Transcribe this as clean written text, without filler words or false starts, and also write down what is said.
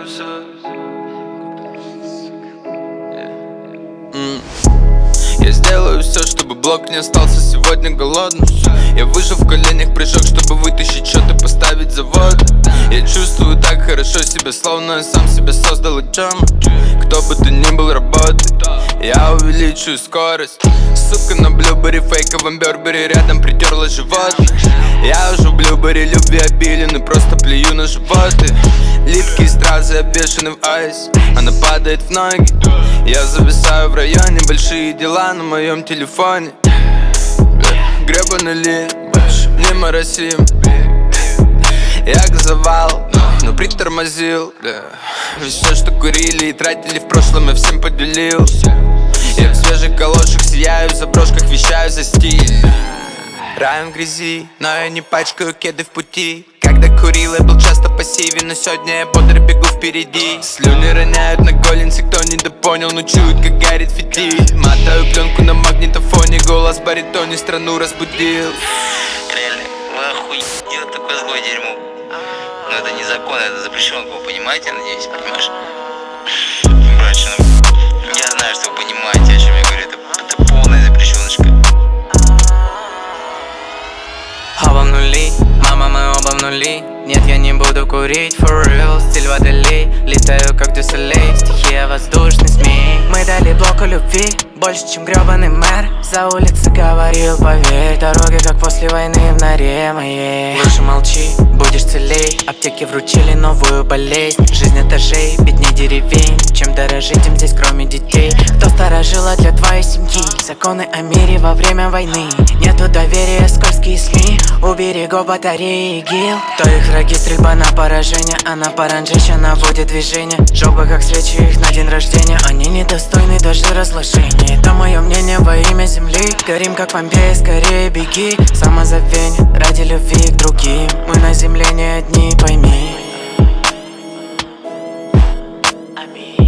Я сделаю все, чтобы блок не остался сегодня голодным. Я выжил в коленях, прыжок, чтобы вытащить что-то, поставить завод. Я чувствую так хорошо себя, словно я сам себе создал джам. Кто бы ты ни был, работай. Я увеличу скорость. Сука на блюбере, фейковом бербере, рядом притерла живот. Я уже в блюбере, любви обилен и просто плюю на животы. Липкие стразы обвешаны в айс, она падает в ноги. Я зависаю в районе, большие дела на моем телефоне. Гребаный ли, больше не моросим. Я газовал, но притормозил. Все, что курили и тратили в прошлом, я всем поделил. Я в свежих калошах сияю, в заброшках вещаю за стиль. Рай в грязи, но я не пачкаю кеды в пути. Когда курил, я был часто пассивен, но сегодня я бодро бегу впереди. Слюни роняют на голенцы, кто недопонял, но чует, как горит фитиль. Мотаю пленку на магнитофоне, голос в баритоне страну разбудил. Реально, вы охуеть делать такое злое дерьмо. Но это незаконно, это запрещено, вы понимаете, я надеюсь, понимаешь? Братья, я знаю, что вы понимаете, о чем я говорю, это полная запрещеночка. Оба в нули, мама, мы оба в нули. Нет, я не буду курить, for real, стиль водолей. Летаю как Дюсселей, стихия воздушный змей. Мы дали блоку любви, больше, чем гребаный мэр. За улицы говорил, поверь, дороги как после войны в норе моей. Лучше молчи, будешь целей. Аптеки вручили новую болезнь. Жизнь этажей, бедней деревень. Чем дорожить им здесь, кроме детей? Кто сторожила для твоей семьи? Законы о мире во время войны. Нету доверия, скользкие СМИ. У берегов батареи ИГИЛ. Кто их враги, стрельба на поражение. А на паранжище наводит движение. Жопы как свечи их на день рождения. Они недостойны даже разложения. Это мое мнение во имя земли. Горим как Помпеи, скорее беги. Самозабвение ради любви к другим. Мы на земле не одни, пойми. Аминь.